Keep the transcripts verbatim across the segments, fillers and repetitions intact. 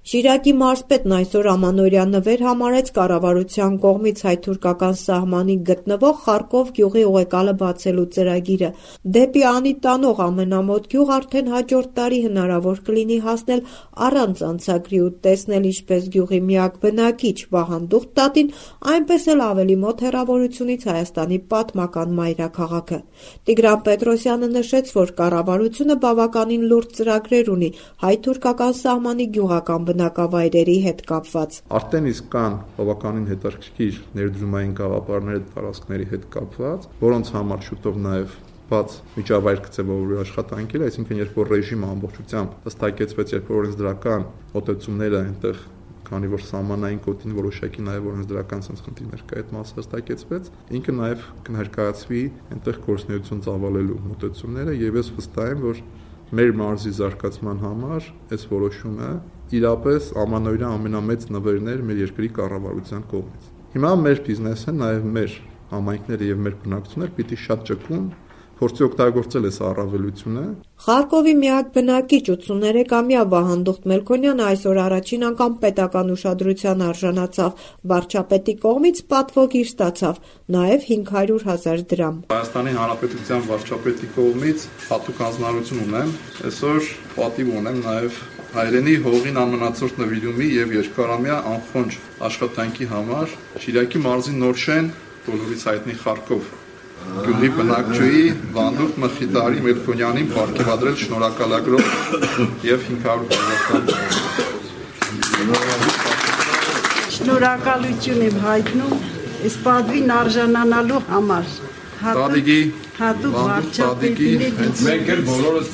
Շիրակի մարզպետն այսօր ամանորյա նվեր համարեց կառավարության կողմից հայ-թուրքական սահմանին գտնվող Խարկով գյուղի ուղեկալը բացելու ծրագիրը։ Դեպի անի տանող ամենամոտ գյուղ արդեն հաջորդ տարի հնարավոր կլինի հասնել առանց անցագրի ու տեսնել ինչպես գյուղի միակ բնակիչ Վահան Դուխտատին, այնպես էլ ավելի մոտ հեռավորությունից Հայաստանի պատմական մայրաքաղաքը։ Տիգրան Պետրոսյանը նշեց, որ կառավարությունը բավականին լուրջ ծրագրեր ունի հայ-թուրքական սահմանի գյուղական բնակավայրերի հետ կապված։ Արդեն իսկ կան բավականին հետաքրքիր ներդրումային գաղափարներ տարածքների հետ կապված, որոնց համար շուտով նաև բաց միջավայր կձևավորվի աշխատանքերը, այսինքն երբ որ ռեժիմը ամբողջությամբ հստակեցվեց, երբ որ օրենսդրական մոտեցումները այնտեղ, քանի որ սահմանային կոդին որոշակի նաև օրենսդրական խնդիրներ կա, այդ մասը հստակեցվեց, ինքը նաև կներկայացվի այնտեղ գործունեություն ծավալելու մոտեցումները, եւ ես վստահ եմ, որ մեր մարզի զարգացման համար այս որոշումը իրապես ամանորյա ամենամեծ նվերն էր մեր երկրի կառավարության կողմից։ Հիմա մեր բիզնեսը, նաև մեր համայնքները եւ մեր բնակչությունները պիտի շատ ճկուն փորձի օգտագործել այս առավելությունը։ Խարկովի միակ բնակիչ ութսուներեքամյա Վահան Դուխտ-Մելքոնյանը այսօր առաջին անգամ պետական ուշադրության արժանացավ, վարչապետի կողմից պատվոգիր ստացավ, նաև հինգ հարյուր հազար դրամ։ Հայաստանի Հանրապետության վարչապետի կողմից հատուկ հանձնարարություն ունեմ, այսօր պատիվ ունեմ նաև հայրենի հողին ամենացորդ նվիրումի եւ երկարամյա անխոնջ աշխատանքի համար Շիրակի մարզի Նորշեն բոլորից հայտնի Խարկով գյուղի բնակչուհի Վանդուխտ Մխիթարի Մելքոնյանին պարգևադրել շնորհակալագրով եւ հինգ հարյուր հազար Շնորհակալություն եմ հայտնում այս պատվին արժանանալու համար։ Տադիգի հատուկ վարչապետի մենք էլ բոլորս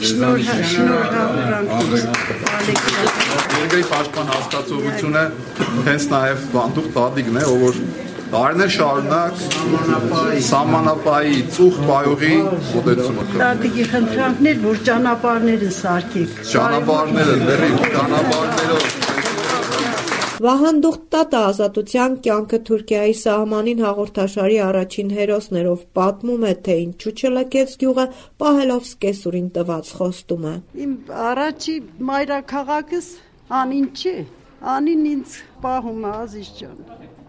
Երգեի պաշտպան հասկացողությունը հենց նաև Վանդուխտ Տադիգն է, ով որ տարիներ շարունակ սահմանապահի ծուխ պայողի մոտեցումը կա։ Տադիգի խնդրանքներ, որ ճանապարհները սարքեք։ Ճանապարհները, դեռ ճանապարհներով Վահան Դուխտատը ազատության կյանքը Թուրքիայի սահմանին հաղորդաշարի առաջին հերոսներով պատմում է, թե ինչու չլքեց գյուղը, պահելով սկեսուրին տված խոստումը։ Իմ առաջի մայրաքաղաքս անին չէ, անին ինձ պահում է Ազիզ ջան,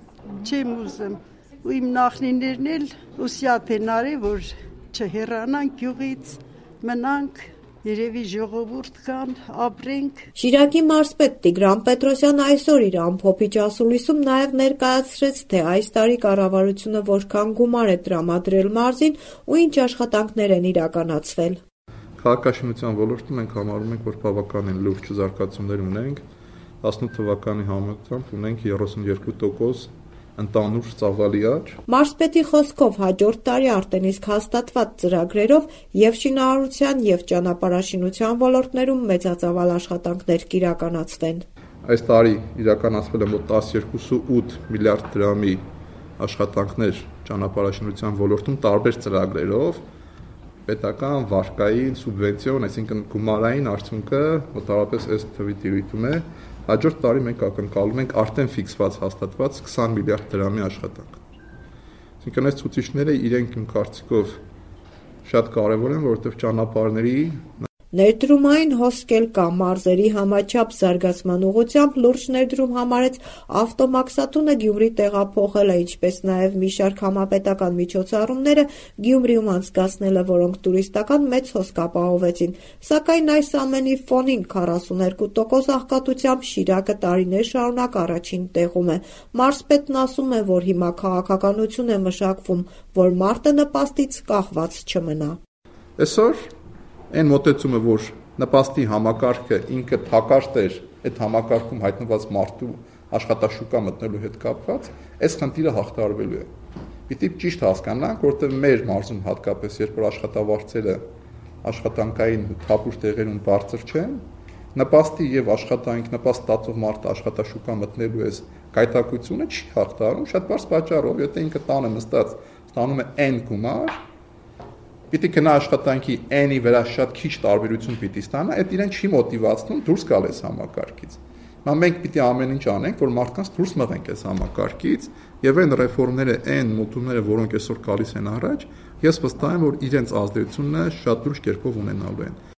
չեմ ուզում, ու իմ նախնիներն էլ ուսյաթ են արել, որ չհեռանանք գյուղից, մնանք Երևի ժողովուրդ կան, ապրենք։ Շիրակի մարզպետ Տիգրան Պետրոսյանը այսօր իր ամփոփիչ ասուլիսում նաև ներկայացրեց, թե այս տարի կառավարությունը որքան գումար է տրամադրել մարզին ու ինչ աշխատանքներ են իրականացվել։ Քաղաքաշինության ոլորտում մենք համարում ենք, որ բավականին լուրջ զարգացումներ ունենք, տասնութ թվականի համեմատությամբ ունենք երեսունյոթ տոկոս ընդանուր ծավալի աճ։ Մարզպետի խոսքով հաջորդ տարի արդեն իսկ հաստատված ծրագրերով եւ շինարարության եւ ճանապարհաշինության ոլորտներում մեծածավալ աշխատանքներ կիրականացվեն։ Այս տարի իրականացվել է մոտ տասնյոթ միլիարդ դրամի աշխատանքներ ճանապարհաշինության ոլորտում տարբեր ծրագրերով, պետական, վարկային, սուբվենցիոն, այսինքն գումարային արդյունքը մոտավորապես այս թվի տիրույթում է։ Հաջորդ տարի մենք ակնկալում ենք արդեն ֆիքսված հաստատված քսան միլիարդ դրամի աշխատանք։ Այսինքն այս ցուցիչները իրենք իմ կարծիքով շատ կարևոր են, որովհետև ճանապարհների Ներդրումային հոսքել կա մարզերի համաչափ զարգացման ուղղությամբ լուրջ ներդրում համարեց ավտոմաքսատունը Գյումրի տեղափոխելը, ինչպես նաև մի շարք համապետական միջոցառումները Գյումրիում անցկացնելը, որոնք տուրիստական մեծ հոսք ապահովեցին, սակայն այս ամենի ֆոնին քառասունութ տոկոս աղքատությամբ Շիրակը տարիներ շարունակ առաջին տեղում է։ Մարզպետն ասում է, որ հիմա քաղաքականություն է մշակվում, որ մարտը նպաստից կախված չմնա։ Այսօր Այն մոտեցումը, որ նպաստի համակարգը ինքը թակարդ էր, այդ համակարգում հայտնված մարդու աշխատաշուկա մտնելու հետ կապված, այս խնդիրը հաղթահարվելու է։ Պիտի ճիշտ հասկանանք, որտեղ մեր մարզում հատկապես երբ որ աշխատավարձերը աշխատանքային թափուր տեղերում բարձր չեն, նպաստի եւ աշխատանք նպաստ ստացող մարդը աշխատաշուկա մտնելու այս գայթակղությունը չի հաղթահարում շատ բարձ պատճառով, եթե ինքը տանը նստած ստանում է N գումար, Պիտի գնա աշխատանքի N-ի վրա շատ քիչ տարբերություն պիտի ստանա, այդ իրեն չի մոտիվացնում դուրս գալ այս համակարգից։ Հիմա մենք պիտի ամեն ինչ անենք, որ մարդկանց դուրս մղենք այս համակարգից, եւ այն ռեֆորմները, այն մոտումները, որոնք այսօր գալիս են առաջ, ես վստահ եմ, որ իրենց ազդեցությունը շատ լուրջ կերպով ունենալու են։